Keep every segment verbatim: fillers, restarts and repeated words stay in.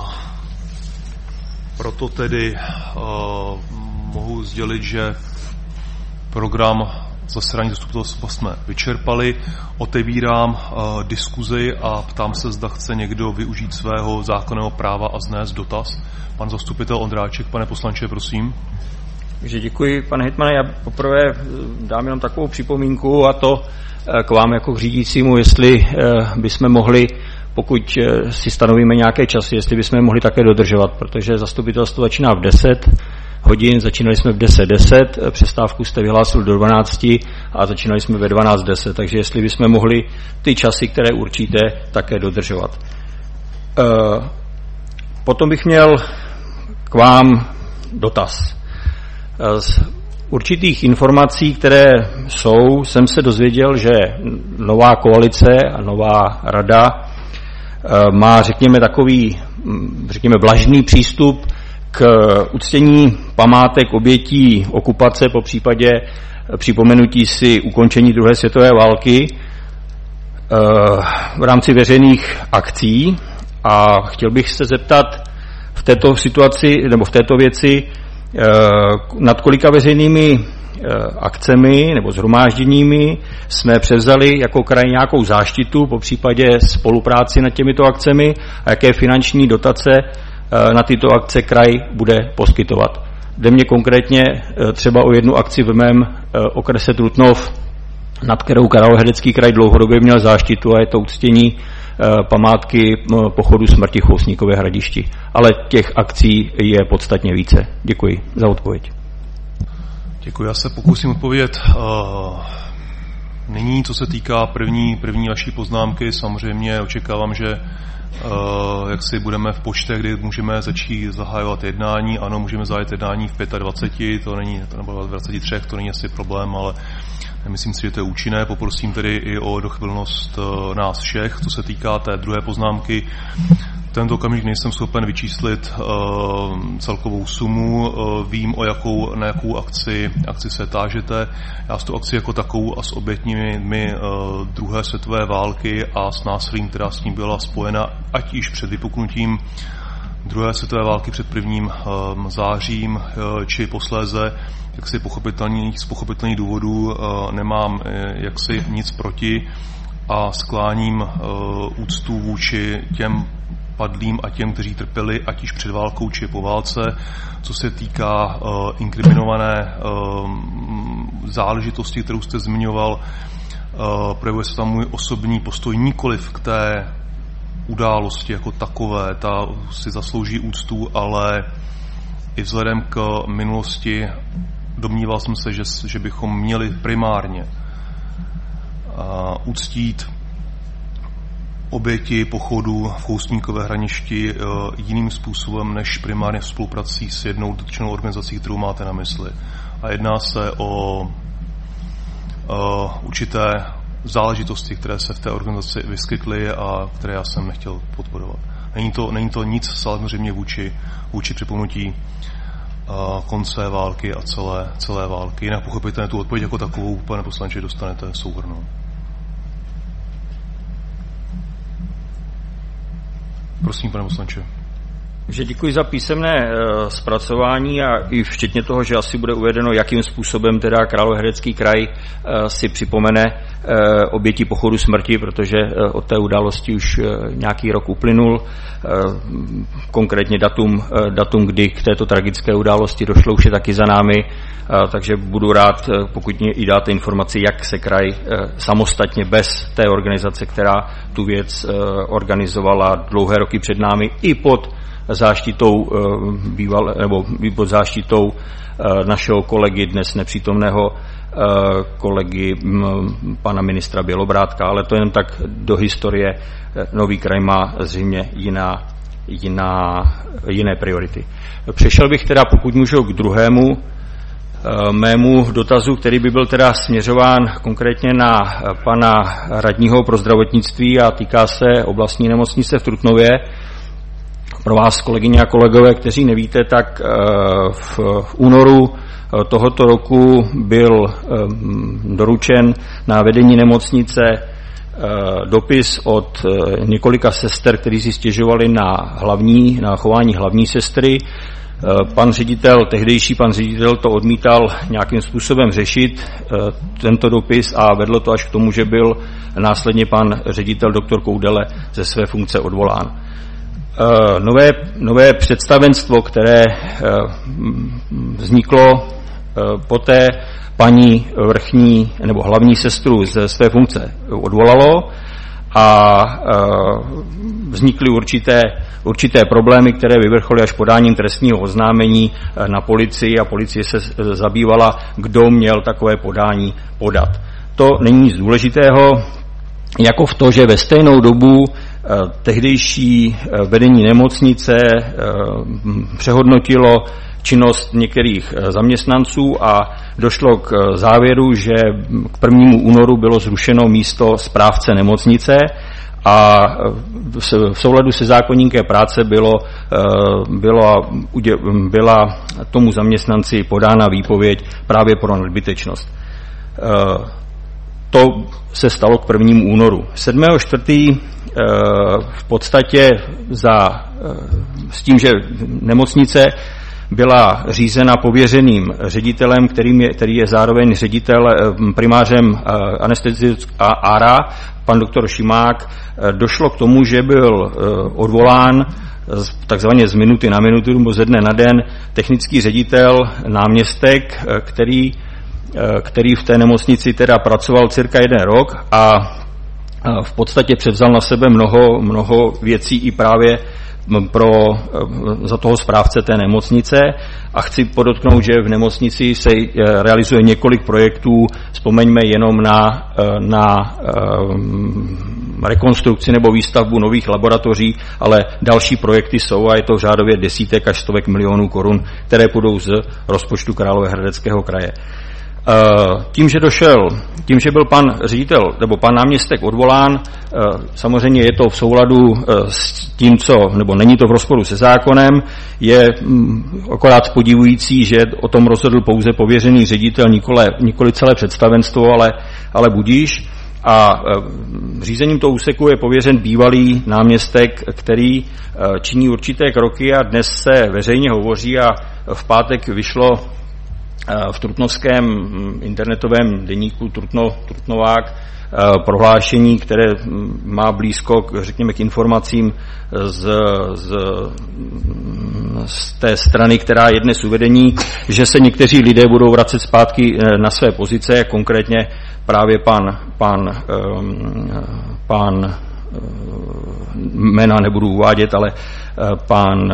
proto tedy uh, mohu sdělit, že program zasedání zastupitelstva jsme vyčerpali. Otevírám uh, diskuzi a ptám se, zda chce někdo využít svého zákonného práva a znést dotaz. Pan zastupitel Ondráček, pane poslanče, prosím. Takže děkuji, pane hejtmane. Já poprvé dám jenom takovou připomínku, a to k vám jako k řídícímu, jestli bychom mohli, pokud si stanovíme nějaké časy, jestli bychom mohli také dodržovat, protože zastupitelstvo začíná v deset hodin, začínali jsme v deset deset, přestávku jste vyhlásil do dvanácti a začínali jsme ve dvanáct deset, takže jestli bychom mohli ty časy, které určíte, také dodržovat. Potom bych měl k vám dotaz. Z určitých informací, které jsou, jsem se dozvěděl, že nová koalice a nová rada má, řekněme, takový, řekněme, vlažný přístup k uctění památek obětí okupace, po případě připomenutí si ukončení druhé světové války v rámci veřejných akcí. A chtěl bych se zeptat v této situaci, nebo v této věci, nad kolika veřejnými akcemi nebo shromážděními jsme převzali jako kraj nějakou záštitu, po případě spolupráci nad těmito akcemi a jaké finanční dotace na tyto akce kraj bude poskytovat. Jde mě konkrétně třeba o jednu akci v mém okrese Trutnov, nad kterou Královéhradecký kraj dlouhodobě měl záštitu, a je to uctění památky pochodu smrti v Chousníkově Hradišti. Ale těch akcí je podstatně více. Děkuji za odpověď. Děkuji, já se pokusím odpovědět. Nyní, co se týká první, první vaší poznámky, samozřejmě očekávám, že jak si budeme v počtech, kdy můžeme začít zahájovat jednání. Ano, můžeme zahájit jednání v dvaceti pěti, to není, nebo v dvaceti třech, to není asi problém, ale myslím si, že to je účinné. Poprosím tedy i o dochvilnost nás všech. Co se týká té druhé poznámky, v tento okamžik nejsem schopen vyčíslit uh, celkovou sumu. Uh, vím, o jakou, na jakou akci, akci se tážete. Já s tou akci jako takovou a s oběťmi uh, druhé světové války a s násilím, která s ním byla spojena, ať již před vypuknutím druhé světové války před prvním um, zářím, uh, či posléze, jak si pochopitelných, z pochopitelných důvodů uh, nemám uh, jaksi nic proti a skláním uh, úctu vůči těm padlým a těm, kteří trpěli, ať již před válkou, či po válce. Co se týká uh, inkriminované uh, záležitosti, kterou jste zmiňoval, uh, projevuje se tam můj osobní postoj nikoliv k té události jako takové, ta si zaslouží úctu, ale i vzhledem k minulosti domníval jsem se, že, že bychom měli primárně uh, uctít oběti pochodu v Chousníkové Hradišti jiným způsobem než primárně v spoluprací s jednou dotčenou organizací, kterou máte na mysli. A jedná se o uh, určité záležitosti, které se v té organizaci vyskytly a které já jsem nechtěl podporovat. Není to, není to nic samozřejmě vůči, vůči připomenutí uh, konce války a celé, celé války. Jinak pochopitelně tu odpověď jako takovou, pane poslanče, dostanete souhrnou. Prosím, pane poslanče. Takže děkuji za písemné uh, zpracování a i včetně toho, že asi bude uvedeno, jakým způsobem teda Královéhradecký kraj uh, si připomene uh, oběti pochodu smrti, protože uh, od té události už uh, nějaký rok uplynul. Uh, konkrétně datum, uh, datum, kdy k této tragické události došlo, už je taky za námi, uh, takže budu rád, uh, pokud mě i dáte informaci, jak se kraj uh, samostatně bez té organizace, která tu věc uh, organizovala dlouhé roky před námi, i pod záštitou býval, nebo pod záštitou našeho kolegy, dnes nepřítomného kolegy pana ministra Bělobrádka, ale to jen tak do historie. Nový kraj má zřejmě jiná, jiná, jiné priority. Přešel bych teda, pokud můžu, k druhému mému dotazu, který by byl teda směřován konkrétně na pana radního pro zdravotnictví a týká se oblastní nemocnice v Trutnově. Pro vás, kolegyně a kolegové, kteří nevíte, tak v únoru tohoto roku byl doručen na vedení nemocnice dopis od několika sester, kteří si stěžovali na hlavní, na chování hlavní sestry. Pan ředitel, tehdejší pan ředitel to odmítal nějakým způsobem řešit, tento dopis, a vedlo to až k tomu, že byl následně pan ředitel doktor Koudele ze své funkce odvolán. Nové, nové představenstvo, které vzniklo poté, paní vrchní nebo hlavní sestru ze své funkce odvolalo a vznikly určité, určité problémy, které vyvrcholily až podáním trestního oznámení na policii, a policie se zabývala, kdo měl takové podání podat. To není nic důležitého, jako v to, že ve stejnou dobu tehdejší vedení nemocnice přehodnotilo činnost některých zaměstnancou a došlo k závěru, že k prvnímu únoru bylo zrušeno místo správce nemocnice a v souladu se zákoníkem práce bylo, bylo, byla tomu zaměstnanci podána výpověď právě pro nadbytečnost. To se stalo k prvnímu únoru. sedmého čtvrtého v podstatě za, s tím, že nemocnice byla řízena pověřeným ředitelem, kterým je, který je zároveň ředitel primářem anesteziologie a ára, pan doktor Šimák, došlo k tomu, že byl odvolán takzvaně z minuty na minutu nebo ze dne na den technický ředitel, náměstek, který, který v té nemocnici teda pracoval cirka jeden rok a v podstatě převzal na sebe mnoho, mnoho věcí i právě pro, za toho správce té nemocnice, a chci podotknout, že v nemocnici se realizuje několik projektů, vzpomeňme jenom na, na rekonstrukci nebo výstavbu nových laboratoří, ale další projekty jsou a je to řádově desítek až stovek milionů korun, které půjdou z rozpočtu Královéhradeckého kraje. Tím, že došel, tím, že byl pan ředitel nebo pan náměstek odvolán, samozřejmě je to v souladu s tím, co, nebo není to v rozporu se zákonem, je akorát podivující, že o tom rozhodl pouze pověřený ředitel, nikoli, nikoli celé představenstvo, ale, ale budíš. A řízením toho úseku je pověřen bývalý náměstek, který činí určité kroky, a dnes se veřejně hovoří a v pátek vyšlo v trutnovském internetovém deníku Trutno, Trutnovák prohlášení, které má blízko k, řekněme, k informacím z, z, z té strany, která je dnes uvedení, že se někteří lidé budou vracet zpátky na své pozice, konkrétně právě pan, pan, pan jména nebudu uvádět, ale pan,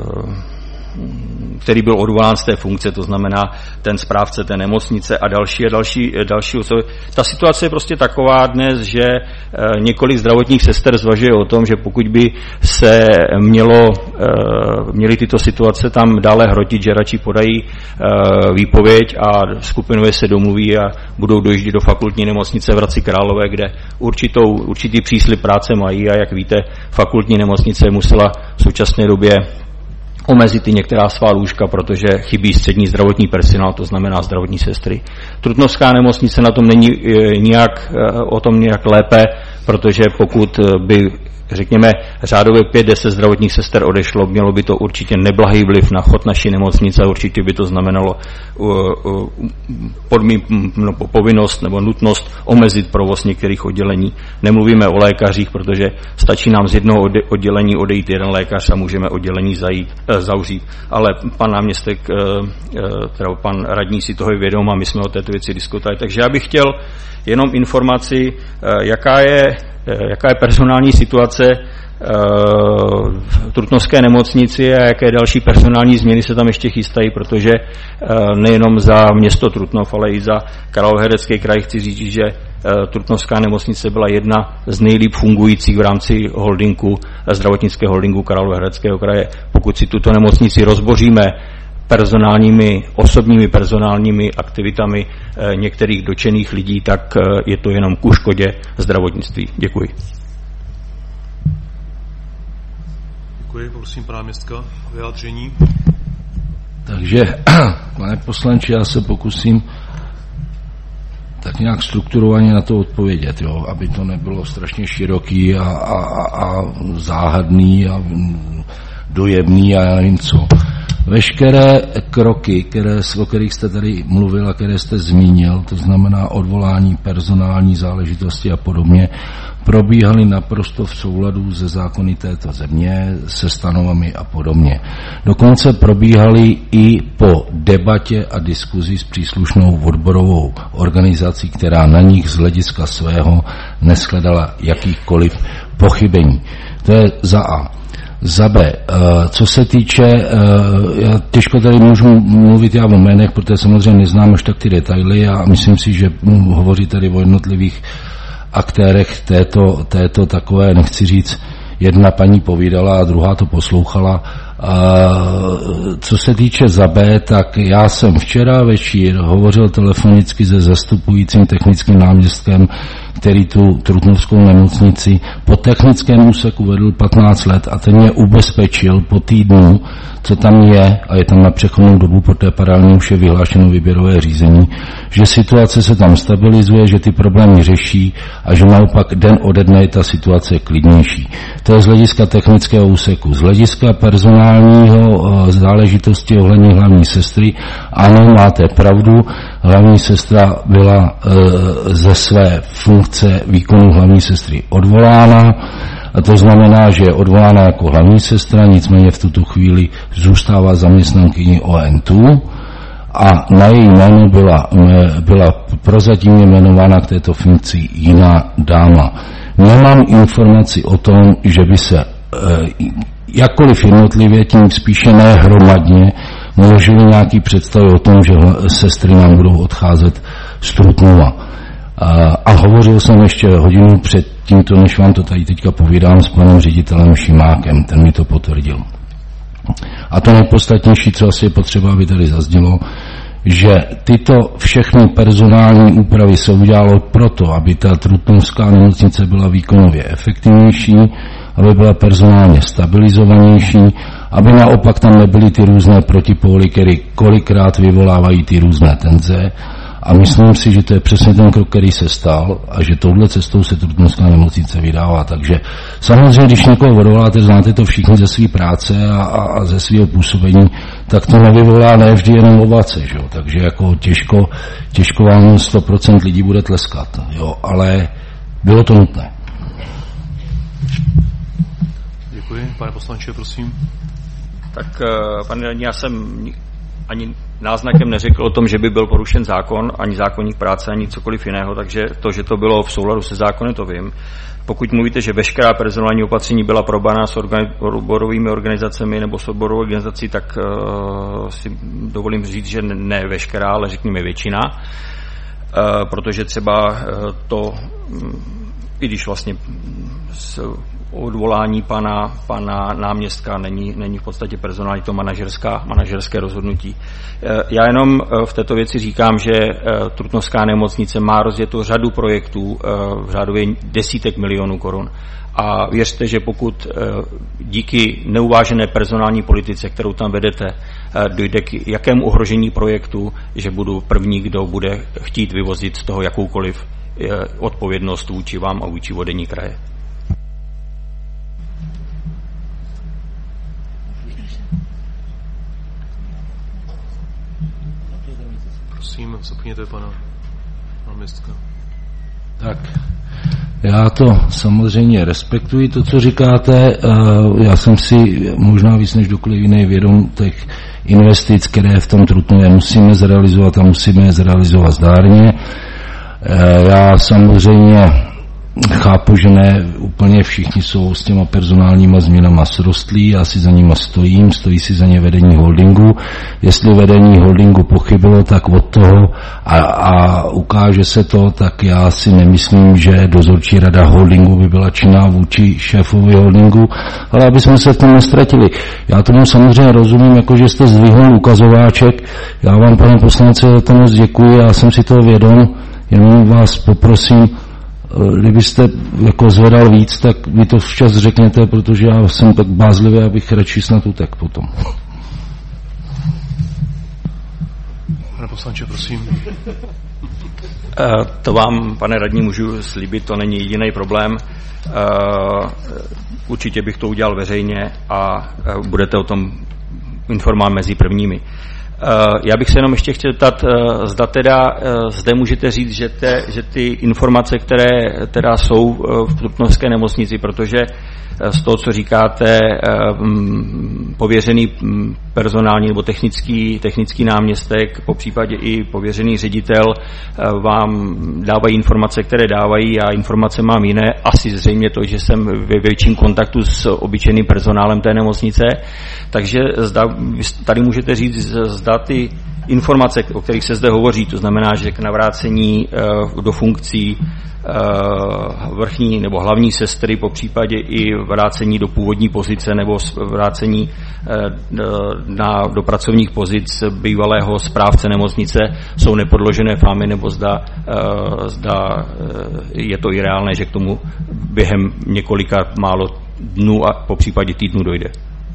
který byl odvolán z té funkce, to znamená ten správce té nemocnice a další a další, další osoby. Ta situace je prostě taková dnes, že několik zdravotních sester zvažuje o tom, že pokud by se mělo, měly tyto situace tam dále hrotit, že radši podají výpověď a skupinově se domluví a budou dojíždět do fakultní nemocnice v Hradci Králové, kde určitou, určitý příslib práce mají, a jak víte, fakultní nemocnice musela v současné době omezit i některá svá lůžka, protože chybí střední zdravotní personál, to znamená zdravotní sestry. Trutnovská nemocnice na tom není nijak, o tom nějak lépe, protože pokud by, řekněme, řádově pět deset zdravotních sester odešlo, mělo by to určitě neblahý vliv na chod naší nemocnice a určitě by to znamenalo podmín, no, povinnost nebo nutnost omezit provoz některých oddělení. Nemluvíme o lékařích, protože stačí nám z jednoho oddělení odejít jeden lékař a můžeme oddělení zajít, eh, zavřít. Ale pan náměstek, eh, teda pan radní si toho je vědom a my jsme o této věci diskutovali. Takže já bych chtěl jenom informaci, eh, jaká je jaká je personální situace v Trutnovské nemocnici a jaké další personální změny se tam ještě chystají, protože nejenom za město Trutnov, ale i za Královéhradecký kraj chci říct, že Trutnovská nemocnice byla jedna z nejlíp fungujících v rámci holdingu, zdravotnického holdingu Královéhradeckého kraje. Pokud si tuto nemocnici rozboříme personálními, osobními personálními aktivitami některých dotčených lidí, tak je to jenom ku škodě zdravotnictví. Děkuji. Děkuji, prosím pana náměstka o vyjádření. Takže, pane poslanče, já se pokusím tak tak nějak strukturovaně na to odpovědět, jo, aby to nebylo strašně široký a, a, a záhadný a dojemný a já nevím co. Veškeré kroky, které, o kterých jste tady mluvil a které jste zmínil, to znamená odvolání, personální záležitosti a podobně, probíhaly naprosto v souladu se zákony této země, se stanovami a podobně. Dokonce probíhaly i po debatě a diskuzi s příslušnou odborovou organizací, která na nich z hlediska svého neshledala jakýchkoliv pochybení. To je za A. Za B, co se týče, já těžko tady můžu mluvit já o jménech, protože samozřejmě neznám až tak ty detaily a myslím si, že hovoří tady o jednotlivých aktérech této, této takové, nechci říct, jedna paní povídala a druhá to poslouchala. Co se týče za B, tak já jsem včera večer hovořil telefonicky se zastupujícím technickým náměstkem, který tu Trutnovskou nemocnici po technickém úseku vedl patnáct let a ten mě ubezpečil po týdnu, co tam je, a je tam na přechodnou dobu, protože paralelně už je vyhlášeno výběrové řízení, že situace se tam stabilizuje, že ty problémy řeší a že naopak den ode dne je ta situace klidnější. To je z hlediska technického úseku. Z hlediska personálního záležitosti ohledně hlavní sestry, ano, máte pravdu, hlavní sestra byla e, ze své funkce výkonu hlavní sestry odvolána, a to znamená, že je odvolána jako hlavní sestra, nicméně v tuto chvíli zůstává zaměstnankyní O N T U a na její jméno byla, byla prozatímně jmenována k této funkci jiná dáma. Nemám informaci o tom, že by se e, jakkoliv jednotlivě, tím spíše ne hromadně, množili nějaký představy o tom, že sestry nám budou odcházet z Trutnova. A, a hovořil jsem ještě hodinu před tímto, než vám to tady teďka povídám, s panem ředitelem Šimákem, ten mi to potvrdil. A to nejpodstatnější, co asi je potřeba, aby tady zaznělo, že tyto všechny personální úpravy se udělalo proto, aby ta Trutnovská nemocnice byla výkonově efektivnější, aby byla personálně stabilizovanější, aby naopak tam nebyly ty různé protipóly, které kolikrát vyvolávají ty různé tenze. A myslím si, že to je přesně ten krok, který se stal a že touhle cestou se Trutnovská nemocnice vydává. Takže samozřejmě, když někoho odvoláte, znáte to všichni ze své práce a, a, a ze svého působení, tak to nevyvolá ne vždy jenom ovace. Že? Takže jako těžko, těžko vám sto procent lidí bude tleskat. Jo? Ale bylo to nutné. Děkuji. Pane poslanče, prosím. Tak, pane radní, já jsem ani náznakem neřekl o tom, že by byl porušen zákon, ani zákonník práce, ani cokoliv jiného, takže to, že to bylo v souladu se zákonem, to vím. Pokud mluvíte, že veškerá personální opatření byla probaná s odborovými organizacemi nebo s odborovou organizací, tak uh, si dovolím říct, že ne veškerá, ale řekněme většina, uh, protože třeba uh, to, um, i když vlastně s odvolání pana, pana náměstka není, není v podstatě personální, to manažerská, manažerské rozhodnutí. Já jenom v této věci říkám, že Trutnovská nemocnice má rozjetou řadu projektů v řádově desítek milionů korun. A věřte, že pokud díky neuvážené personální politice, kterou tam vedete, dojde k jakému ohrožení projektu, že budu první, kdo bude chtít vyvozit z toho jakoukoliv odpovědnost vůči vám a vůči vedení kraje. Prosím, zapněte pana náměstka. Tak, já to samozřejmě respektuji, to, co říkáte. Já jsem si možná víc než kdokoliv jiný vědom těch investic, které v tom Trutnově musíme zrealizovat a musíme je zrealizovat zdárně. Já samozřejmě chápu, že ne úplně všichni jsou s těma personálníma změnama srostlí, já si za nima stojím, stojí si za ně vedení holdingu. Jestli vedení holdingu pochybilo, tak od toho a, a ukáže se to, tak já si nemyslím, že dozorčí rada holdingu by byla činná vůči šéfovi holdingu, ale aby jsme se v tom nestratili. Já tomu samozřejmě rozumím, jako že jste zdvihnul ukazováček, já vám, pane poslance, za to moc děkuji, já jsem si toho vědom, jenom vás poprosím, kdybyste jako zvedal víc, tak mi to včas řekněte, protože já jsem tak bázlivý, abych radši snad utek potom. poslanče, prosím. To vám, pane radní, můžu slíbit, to není jediný problém. Určitě bych to udělal veřejně a budete o tom informován mezi prvními. Já bych se jenom ještě chtěl ptat, zda teda zde můžete říct, že, te, že ty informace, které teda jsou v Trutnovské nemocnici, protože z toho, co říkáte, pověřený personální nebo technický, technický náměstek, popřípadě i pověřený ředitel vám dávají informace, které dávají, a informace mám jiné. Asi zřejmě to, že jsem ve větším kontaktu s obyčejným personálem té nemocnice. Takže zda, tady můžete říct, zda ty informace, o kterých se zde hovoří, to znamená, že k navrácení do funkcí vrchní nebo hlavní sestry, po případě i vrácení do původní pozice nebo vrácení na, do pracovních pozic bývalého správce nemocnice jsou nepodložené fámy, nebo zda, zda je to i reálné, že k tomu během několika málo dnů a po případě týdnu dojde.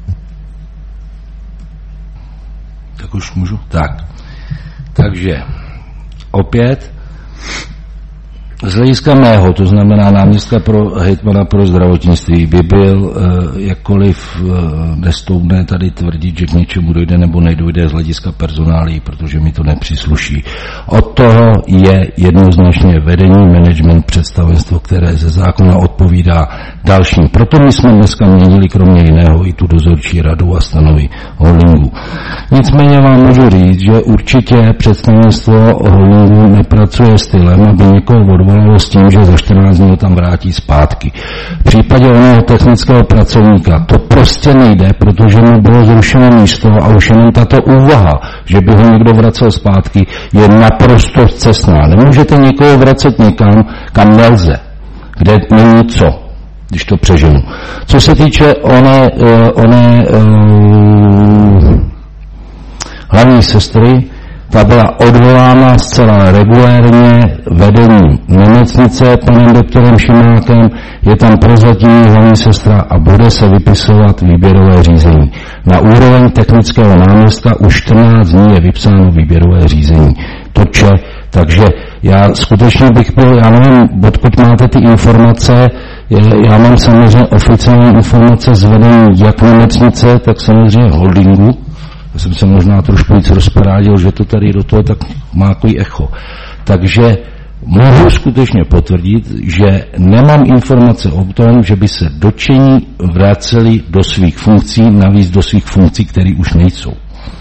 Tak už můžu? Tak. Takže opět z hlediska mého, to znamená náměstka pro hejtmana pro zdravotnictví, by byl eh, jakkoliv eh, nestoudné tady tvrdit, že k něčemu dojde nebo nedojde z hlediska personálí, protože mi to nepřísluší. Od toho je jednoznačně vedení, management, představenstvo, které ze zákona odpovídá dalším. Proto my jsme dneska měnili kromě jiného i tu dozorčí radu a stanovy holdingu. Nicméně vám můžu říct, že určitě představenstvo holdingu nepracuje stylem, aby někoho odvolalo s tím, že za čtrnáct dní ho tam vrátí zpátky. V případě oného technického pracovníka to prostě nejde, protože mu bylo zrušeno místo a už jenom tato úvaha, že by ho někdo vracel zpátky, je naprosto cestná. Nemůžete někoho vracet někam, kam nelze, kde není co, když to přeženu. Co se týče oné, oné uh, hlavní sestry, ta byla odvolána zcela regulérně vedením nemocnice panem doktorem Šimákem, je tam prozatímní hlavní sestra a bude se vypisovat výběrové řízení. Na úroveň technického náměstka už čtrnáct dní je vypsáno výběrové řízení. Toče, takže já skutečně bych byl, já nevím, odkud máte ty informace, já mám samozřejmě oficiální informace z vedení jak nemocnice, tak samozřejmě holdingu. Já jsem se možná trošku víc rozparádil, že to tady do toho tak má takový echo. Takže mohu skutečně potvrdit, že nemám informace o tom, že by se dotčení vraceli do svých funkcí, navíc do svých funkcí, které už nejsou.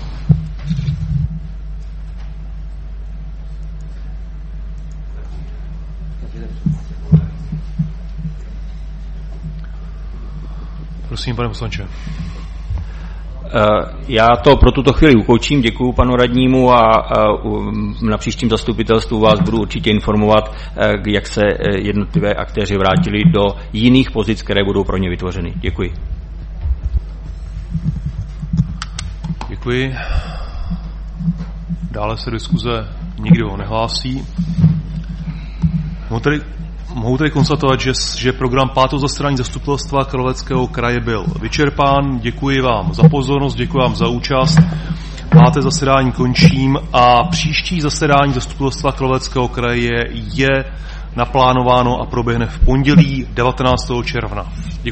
Prosím, pane poslanče. Já to pro tuto chvíli ukončím, děkuji panu radnímu a na příštím zastupitelstvu vás budu určitě informovat, jak se jednotlivé aktéři vrátili do jiných pozic, které budou pro ně vytvořeny. Děkuji. Děkuji. Dále se diskuze nikdo nehlásí. Mohu tady, mohu tady konstatovat, že, že program pátého zasedání zastupitelstva Karlovarského kraje byl vyčerpán. Děkuji vám za pozornost, děkuji vám za účast. Páté zasedání končím a příští zasedání zastupitelstva Karlovarského kraje je naplánováno a proběhne v pondělí devatenáctého června. Děkuji.